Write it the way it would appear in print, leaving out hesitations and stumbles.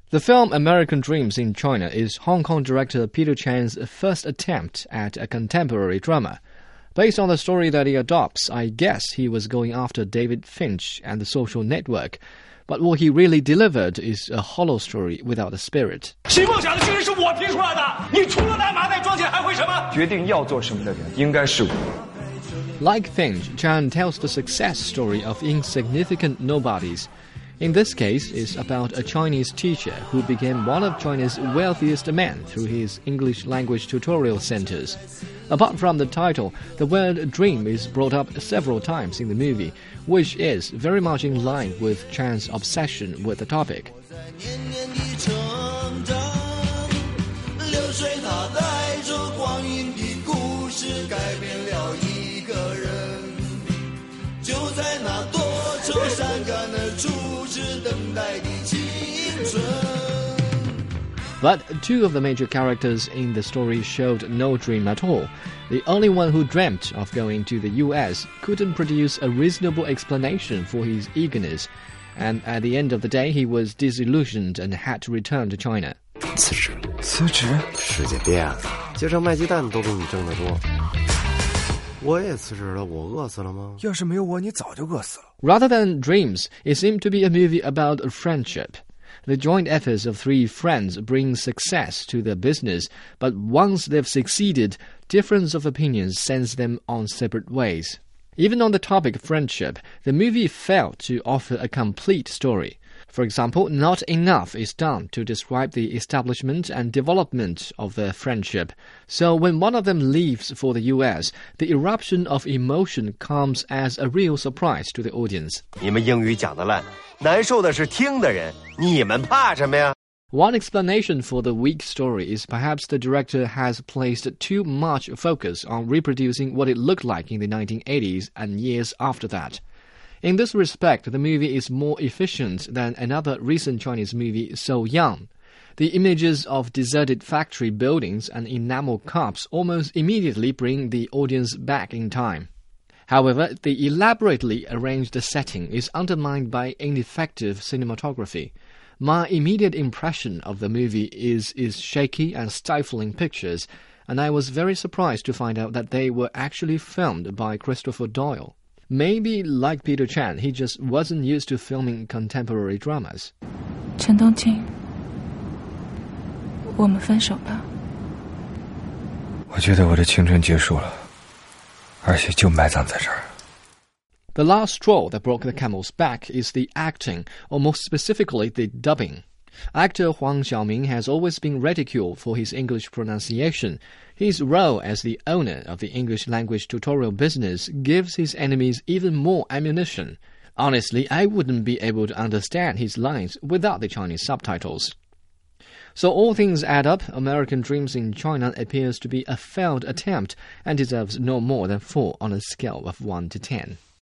The film American Dreams in China is Hong Kong director Peter Chan's first attempt at a contemporary drama. Based on the story that he adopts, I guess he was going after David Finch and The Social Network. But what he really delivered is a hollow story without a spirit. 谁梦想的精神是我拼出来的，你除了拿麻袋装钱还会什么？决定要做什么的人应该是我。 Like Finch, Chan tells the success story of insignificant nobodies. In this case, it's about a Chinese teacher who became one of China's wealthiest men through his English language tutorial centers. Apart from the title, the word dream is brought up several times in the movie, which is very much in line with Chan's obsession with the topic. But two of the major characters in the story showed no dream at all. The only one who dreamt of going to the US couldn't produce a reasonable explanation for his eagerness, and at the end of the day he was disillusioned and had to return to China. 辞职？世界变了，街上卖鸡蛋都比你挣得多。我也辞职了，我饿死了吗？ 要是没有我，你早就饿死了。 Rather than dreams, it seemed to be a movie about friendship. The joint efforts of three friends bring success to their business, but once they've succeeded, difference of opinions sends them on separate ways. Even on the topic of friendship, the movie failed to offer a complete story. For example, not enough is done to describe the establishment and development of their friendship. So when one of them leaves for the US, the eruption of emotion comes as a real surprise to the audience. 你们英语讲得烂，难受的是听的人，你们怕什么呀？ One explanation for the weak story is perhaps the director has placed too much focus on reproducing what it looked like in the 1980s and years after that. In this respect, the movie is more efficient than another recent Chinese movie, So Young. The images of deserted factory buildings and enamel cups almost immediately bring the audience back in time. However, the elaborately arranged setting is undermined by ineffective cinematography. My immediate impression of the movie is shaky and stifling pictures, and I was very surprised to find out that they were actually filmed by Christopher Doyle. Maybe, like Peter Chan, he just wasn't used to filming contemporary dramas. 陈东京，我们分手吧。 我觉得我的青春结束了，而且就埋葬在这儿。 The last straw that broke the camel's back is the acting, or more specifically the dubbing. Actor Huang Xiaoming has always been ridiculed for his English pronunciation. His role as the owner of the English language tutorial business gives his enemies even more ammunition. Honestly, I wouldn't be able to understand his lines without the Chinese subtitles. So all things add up, American Dreams in China appears to be a failed attempt and deserves no more than 4 on a scale of 1 to 10.